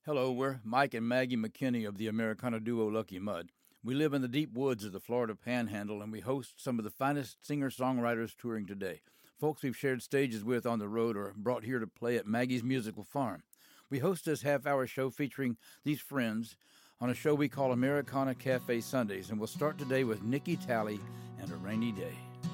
Hello, we're Mike and Maggie McKinney of the Americana duo Lucky Mud. We live in the deep woods of the Florida Panhandle, and we host some of the finest singer-songwriters touring today. Folks we've shared stages with on the road or brought here to play at Maggie's Musical Farm. We host this half-hour show featuring these friends on a show we call Americana Cafe Sundays, and we'll start today with Nikki Talley and A Rainy Day.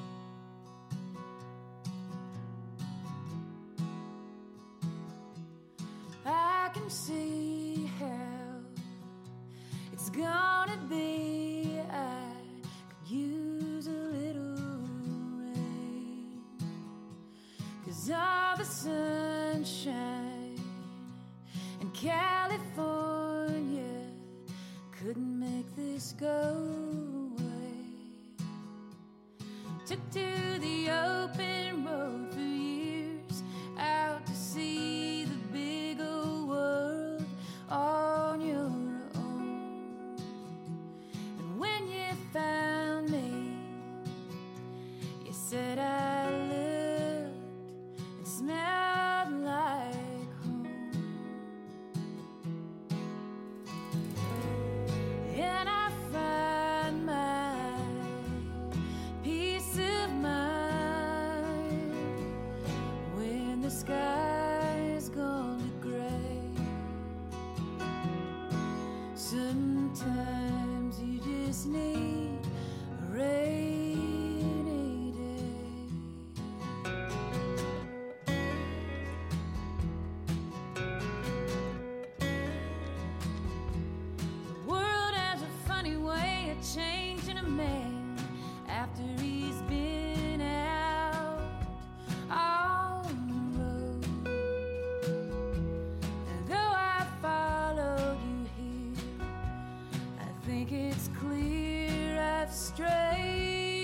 I can see how it's gonna be. I could use a little rain, 'cause all the sunshine in California couldn't make this go away. Took to the open road for years, out to see the big old world on your own. And when you found me, you said I looked and smelled like home. And I find my peace of mind when the sky's gone to gray. Sometimes you just need a rainy day. The world has a funny way of changing a man after he's been out on the road. And though I followed you here, I think it's clear I've strayed.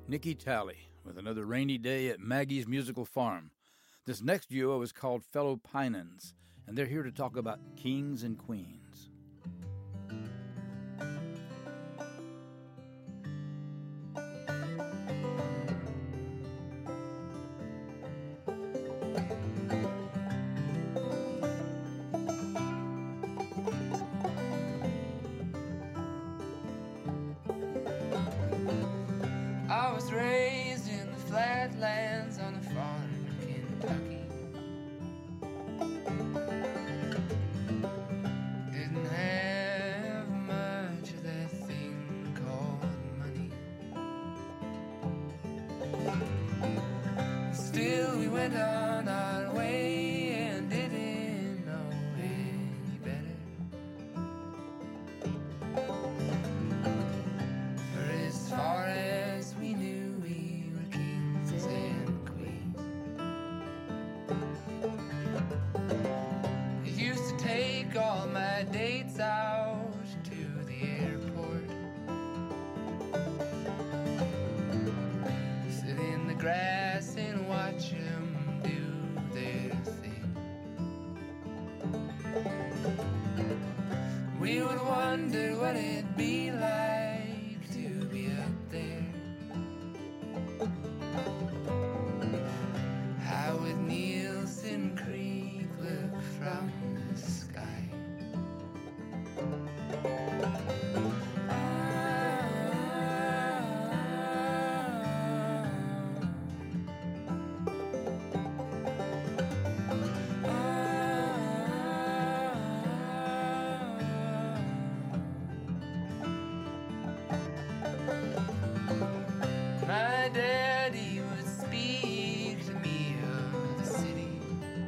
Nikki Talley with another rainy day at Maggie's Musical Farm. This next duo is called Fellow Pinans, and they're here to talk about kings and queens. I was raised in the flatlands on a farm in Kentucky. Didn't have much of that thing called money. Still we went on our way and didn't know any better. For as far as we knew, we were kings and queens. I used to take all my dates out to the airport. Sit in the grass and watch them do their thing. We would wonder what it'd be like to be up there. How would Nielsen Creek look from the sky? My daddy would speak to me of the city,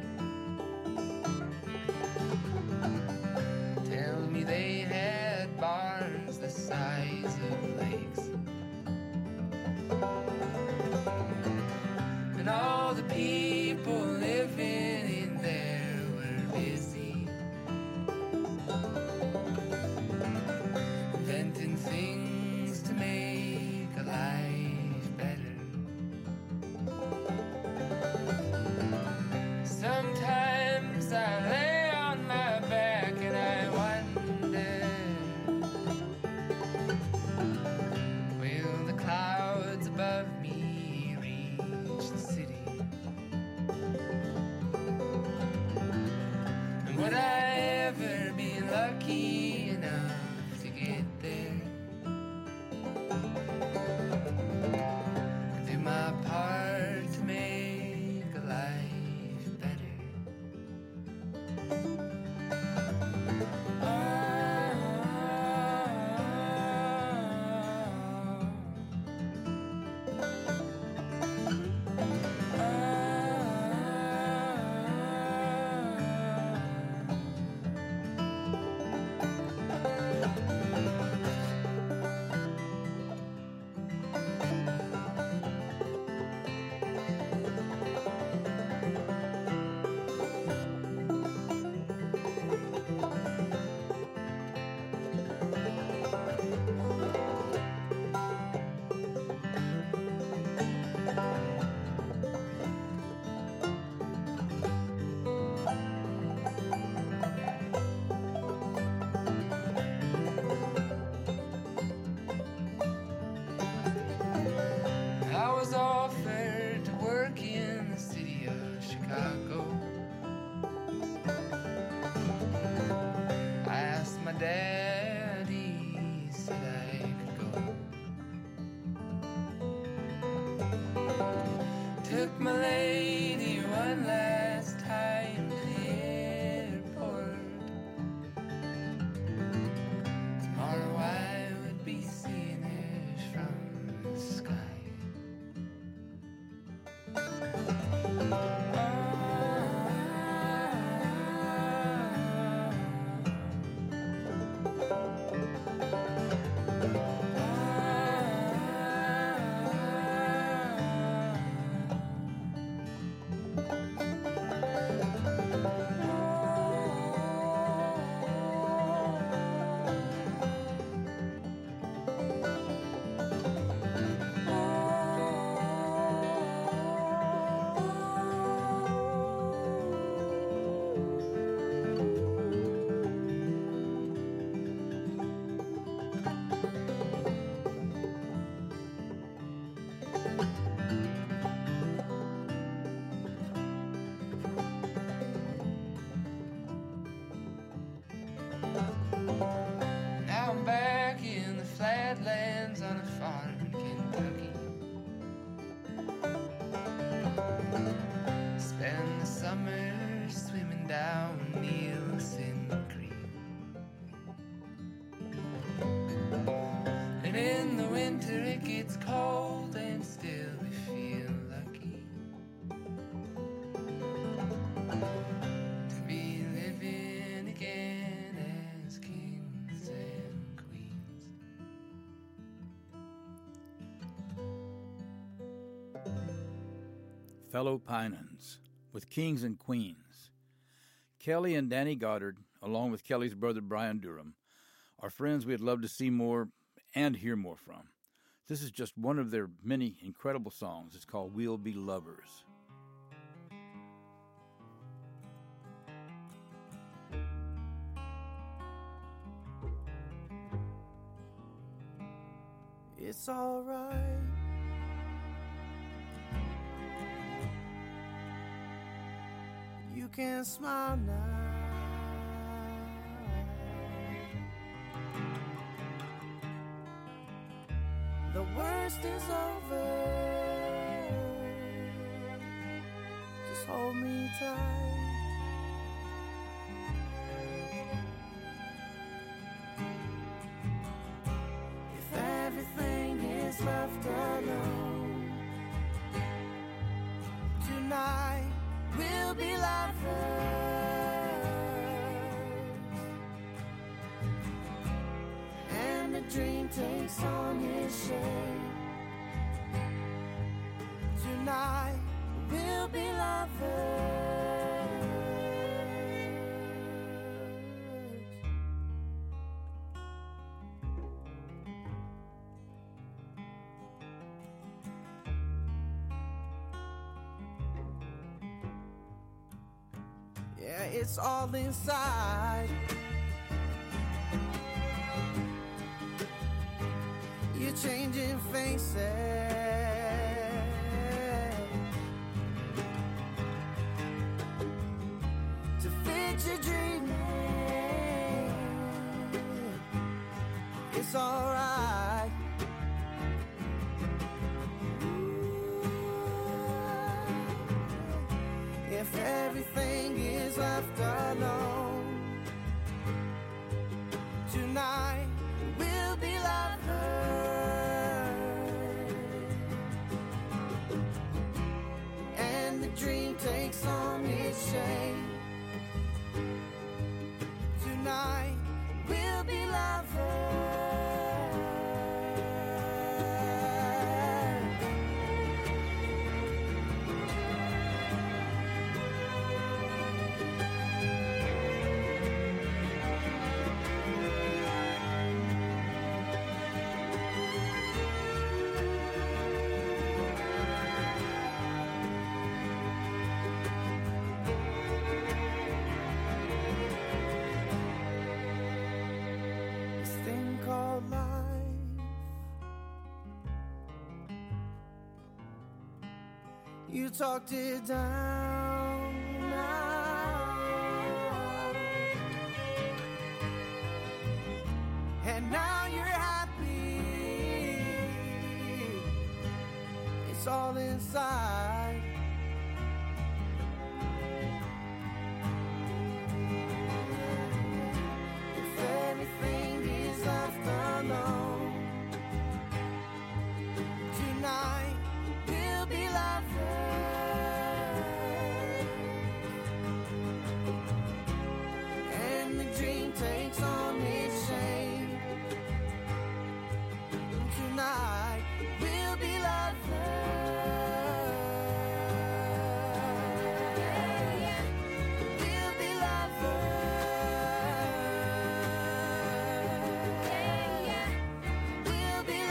tell me they had bars the size of lakes, and all the people living in there were busy, inventing things to make a life better. Sometimes I lay on my back and I wonder, will the clouds above me reach the city? And would I ever be lucky enough to get there? Do my part to make a life better. I was offered to work in the city of Chicago. I asked my dad, he said I could go. Took my lady one last time to the airport. Tomorrow I would be seeing her from the sky. badlands on a farm in Kentucky. Spend the summer swimming down Nielsen Creek. And in the winter it gets cold and still we feel lucky to be living again as kings and queens. Fellow Pinans with Kings and Queens. Kelly and Danny Goddard, along with Kelly's brother Brian Durham, are friends we'd love to see more and hear more from. This is just one of their many incredible songs. It's called We'll Be Lovers. It's all right. You can smile now. The worst is over. Just hold me tight. If everything is left alone, tonight we'll be lovers, and the dream takes on its shape. Tonight we'll be lovers. Yeah, it's all inside. You're changing faces to fit your dreaming. It's alright. If everything is left alone, tonight we'll be lovers, and the dream takes on its shape. Tonight we'll be lovers. This thing called life, you talked it down now, and now you're happy. It's all inside. If everything is left alone, tonight we'll be lovers, and the dream takes on its shape. Tonight we'll be lovers. We'll be lovers. We'll be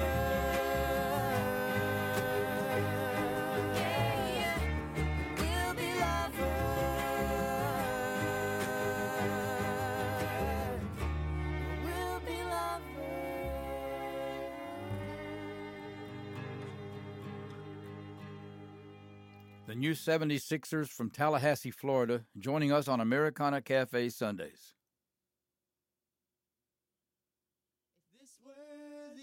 lovers. We'll be lovers. We'll be lovers. The new 76ers from Tallahassee, Florida, joining us on Americana Cafe Sundays. If this were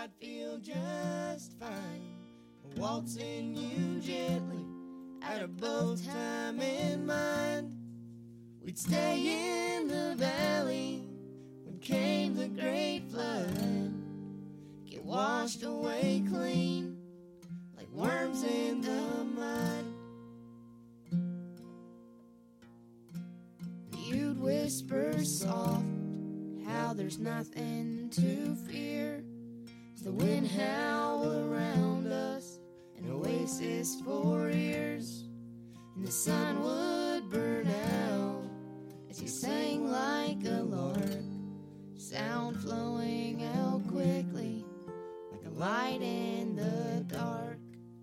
I'd feel just fine waltzing you gently out of both time and mind. We'd stay in the valley when came the great flood, get washed away clean like worms in the mud. You'd whisper soft how there's nothing to fear as the wind howled around us, an oasis for years, and the sun would burn out as you sang like a lark, sound flowing out quickly like a light in the dark.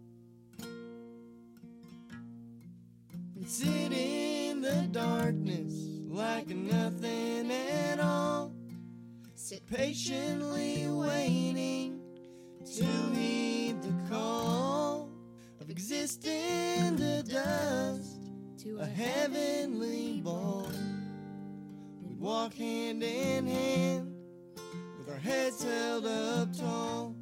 We'd sit in the darkness like nothing at all, sit patiently waiting to heed the call of existing the dust to a heavenly ball. We'd walk hand in hand with our heads held up tall.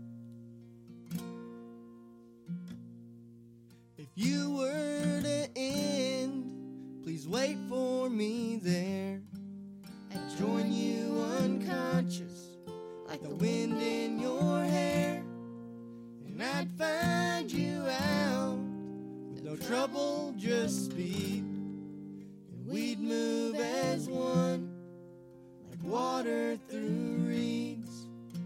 If you were to end, please wait for me there. I'd join you unconscious like the wind in your hair, and I'd find you out with no trouble, just speed, and we'd move as one like water through reeds.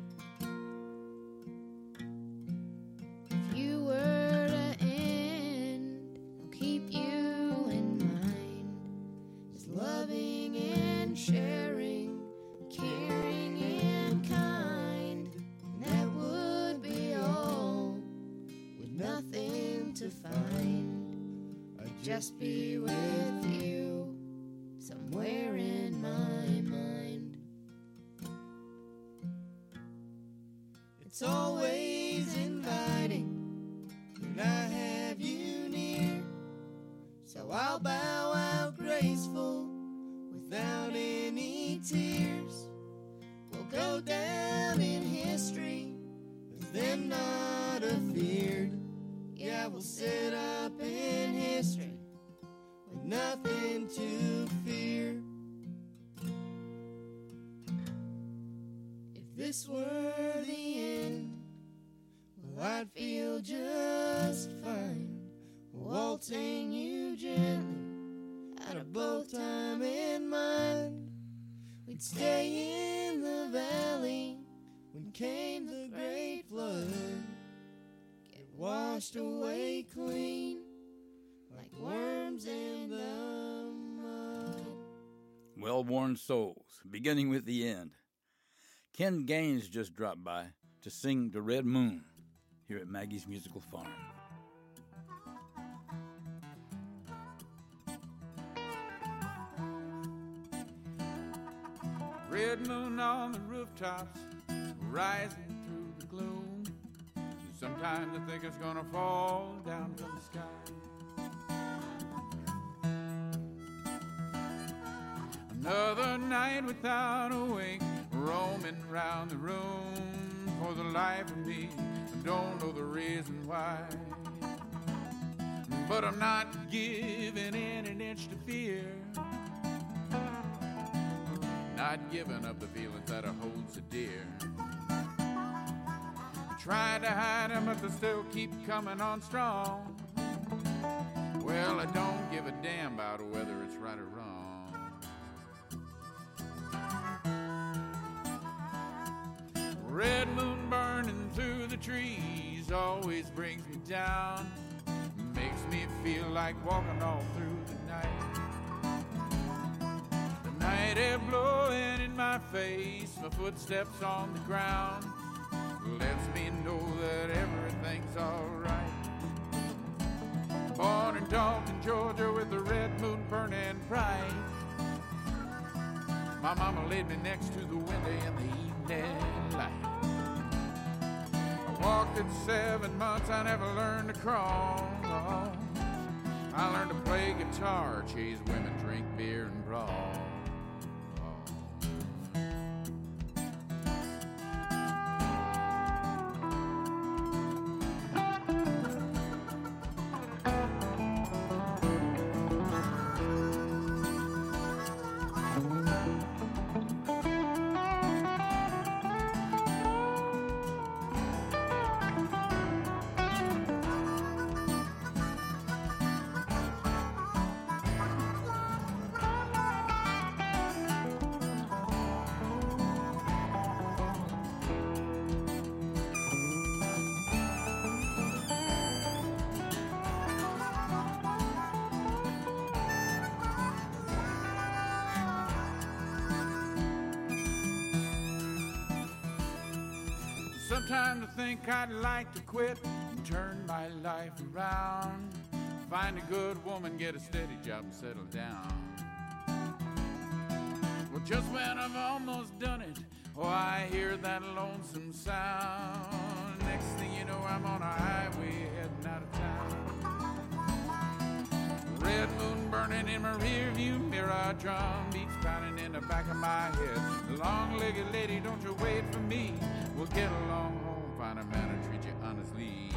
If you were to end, I'll keep you in mind, just loving and sharing, caring and kind, and that would be all with nothing to find. I'd just be with you somewhere in my mind. It's always inviting when I have you near, so I'll bow out graceful without any tears. We'll go down in history with them not afeared. Yeah, we'll sit up in history with nothing to fear. If this were the end, well, I'd feel just fine waltzing you gently out of both time and mind. We'd stay in the valley when came the great flood, get washed away clean like worms in the mud. Well-worn souls, beginning with the end. Ken Gaines just dropped by to sing The Red Moon here at Maggie's Musical Farm. Red moon on the rooftops, rising through the gloom. Sometimes I think it's gonna fall down from the sky. Another night without a wink, roaming round the room. For the life of me, I don't know the reason why. But I'm not giving in an inch to fear, not giving up the feelings that I hold so dear. Tried to hide them, but they still keep coming on strong. Well, I don't give a damn about whether it's right or wrong. Red moon burning through the trees always brings me down, makes me feel like walking all through the night. Night air blowing in my face, my footsteps on the ground lets me know that everything's alright. Born in Dalton, Georgia, with the red moon burning bright. My mama laid me next to the window in the evening light. I walked at 7 months, I never learned to crawl. I learned to play guitar, chase women, drink beer, and brawl. Sometimes I think I'd like to quit and turn my life around. Find a good woman, get a steady job, and settle down. Well, just when I've almost done it, oh, I hear that lonesome sound. Next thing you know, I'm on a highway heading out of town. Red moon burning in my rear view mirror, drum beats pounding in the back of my head. Long-legged lady, don't you wait for me. We'll get along home, find a man to treat you honestly.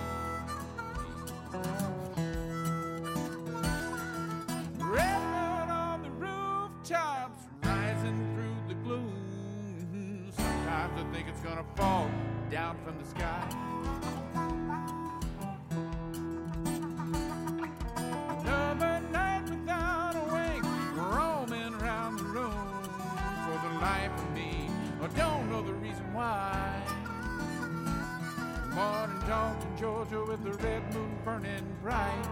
Red moon on the rooftops, rising through the gloom. Sometimes I think it's gonna fall down from the sky. Another night without a wake, roaming around the room. For the life of me, I don't know the reason why. Morning, Dalton, Georgia, with the red moon burning bright.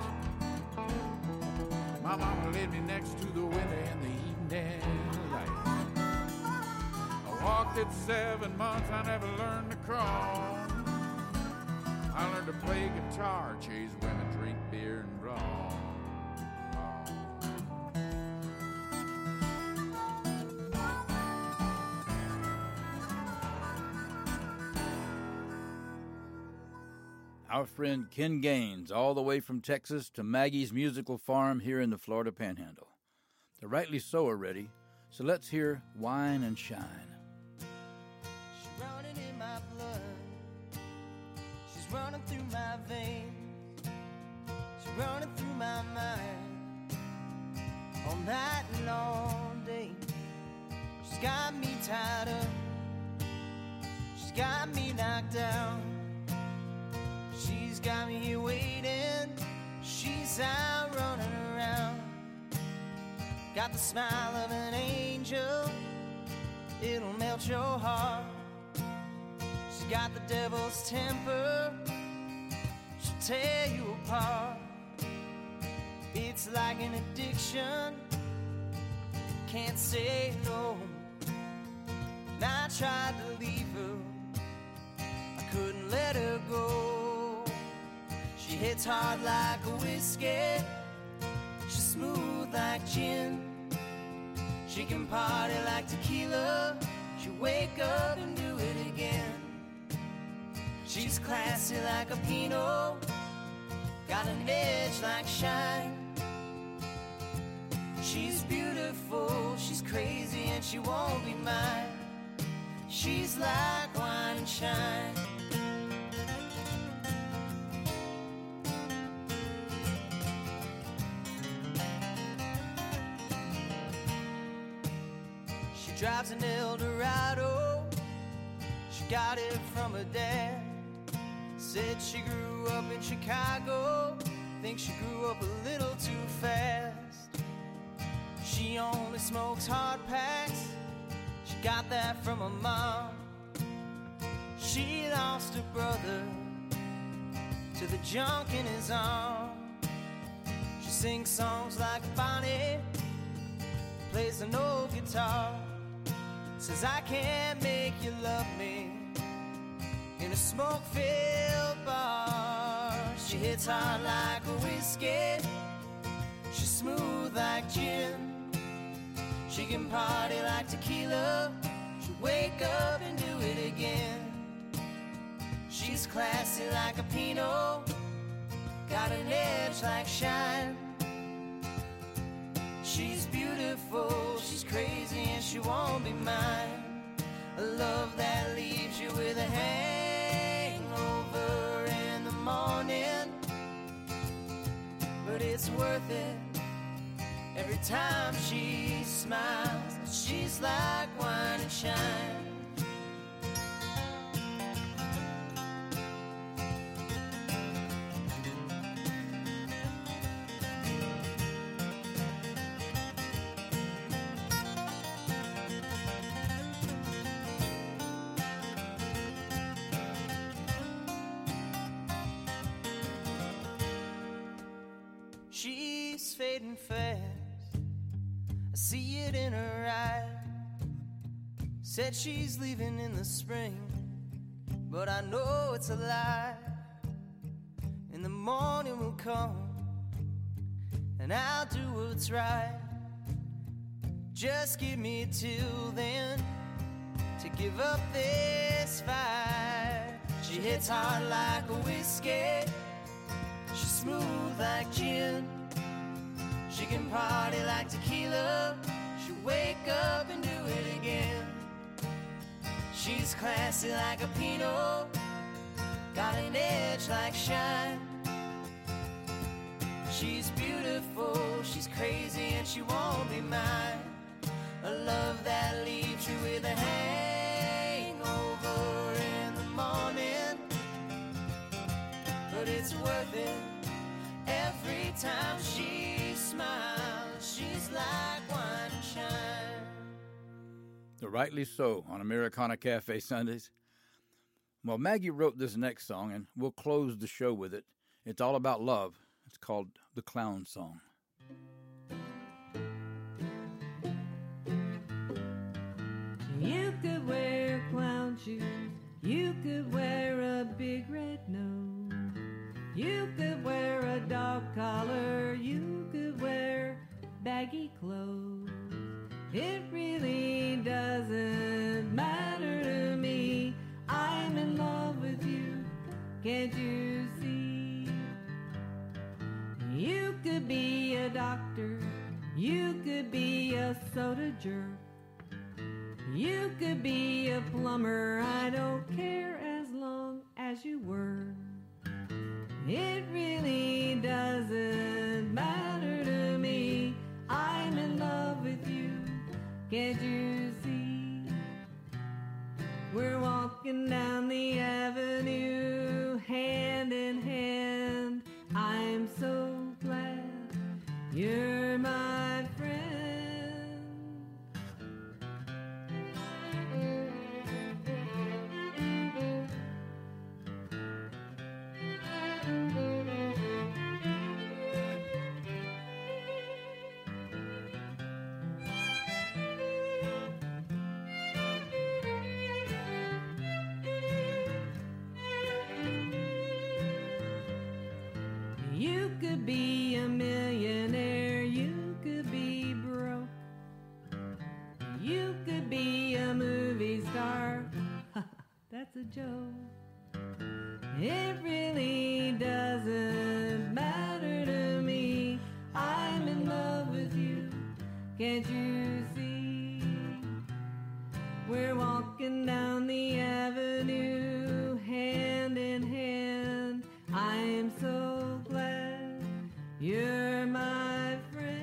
My mama laid me next to the window in the evening light. I walked it 7 months, I never learned to crawl. I learned to play guitar, chase women, drink beer, and brawl. Our friend Ken Gaines, all the way from Texas to Maggie's musical farm here in the Florida Panhandle. They're rightly so are ready, so let's hear Wine and Shine. She's running in my blood. She's running through my veins. She's running through my mind. All night and all day. She's got me tied up. She's got me knocked down. She's got me here waiting. She's out running around. Got the smile of an angel. It'll melt your heart. She's got the devil's temper. She'll tear you apart. It's like an addiction. Can't say no. And I tried to leave her. I couldn't let her go. She hits hard like a whiskey. She's smooth like gin. She can party like tequila. She'll wake up and do it again. She's classy like a Pinot. Got an edge like shine. She's beautiful, she's crazy, and she won't be mine. She's like wine and shine. Drives an Eldorado. She got it from her dad. Said she grew up in Chicago. Think she grew up a little too fast. She only smokes hard packs. She got that from her mom. She lost her brother to the junk in his arm. She sings songs like Bonnie. Plays an old guitar. Says I can't make you love me in a smoke-filled bar. She hits hard like a whiskey. She's smooth like gin. She can party like tequila. She'll wake up and do it again. She's classy like a Pinot. Got an edge like shine. She's beautiful, she's crazy, and she won't be mine. A love that leaves you with a hangover in the morning. But it's worth it every time she smiles. She's like wine and shine. She's fading fast. I see it in her eyes. Said she's leaving in the spring. but I know it's a lie. And the morning will come, and I'll do what's right. Just give me till then to give up this fight. She hits hard like a whiskey, she's smooth like gin. She can party like tequila, she'll wake up and do it again. She's classy like a Pinot, got an edge like shine. She's beautiful, she's crazy, and she won't be mine. A love that leaves you with a hangover in the morning, but it's worth it every time she smiles. She's like wine and shine. The Rightly So on Americana Cafe Sundays. Well, Maggie wrote this next song, and we'll close the show with it. It's all about love. It's called The Clown Song. You could wear clown shoes, you could wear a big red nose, you could wear a dog collar, you could wear baggy clothes. It really doesn't matter to me. I'm in love with you, can't you see? You could be a doctor, you could be a soda jerk, you could be a plumber, I don't care as long as you were. It really doesn't matter to me. I'm in love with you, can't you see? We're walking down the avenue, hand in hand. I'm so glad you're my friend. You could be a millionaire, you could be broke, you could be a movie star. That's a joke. It really doesn't matter to me. I'm in love with you, can't you see? We're walking down the avenue, hand in hand. I'm so glad you're my friend.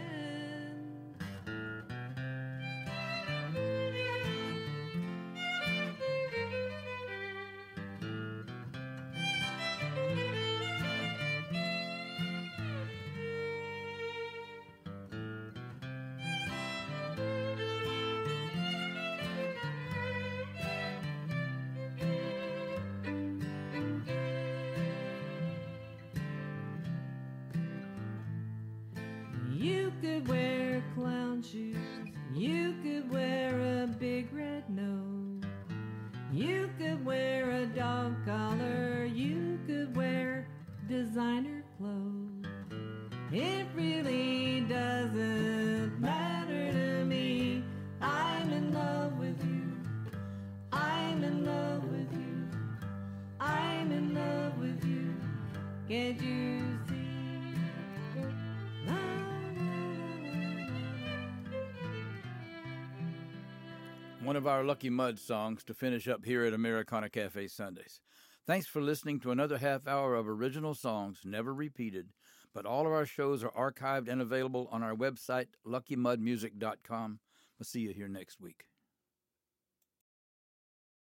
You could wear clown shoes, you could wear a big red nose, you could wear a dog collar, you could wear designer clothes. It really doesn't matter to me. I'm in love with you, I'm in love with you, I'm in love with you, can't you see? One of our Lucky Mud songs to finish up here at Americana Cafe Sundays. Thanks for listening to another half hour of original songs never repeated, but all of our shows are archived and available on our website, luckymudmusic.com. We'll see you here next week.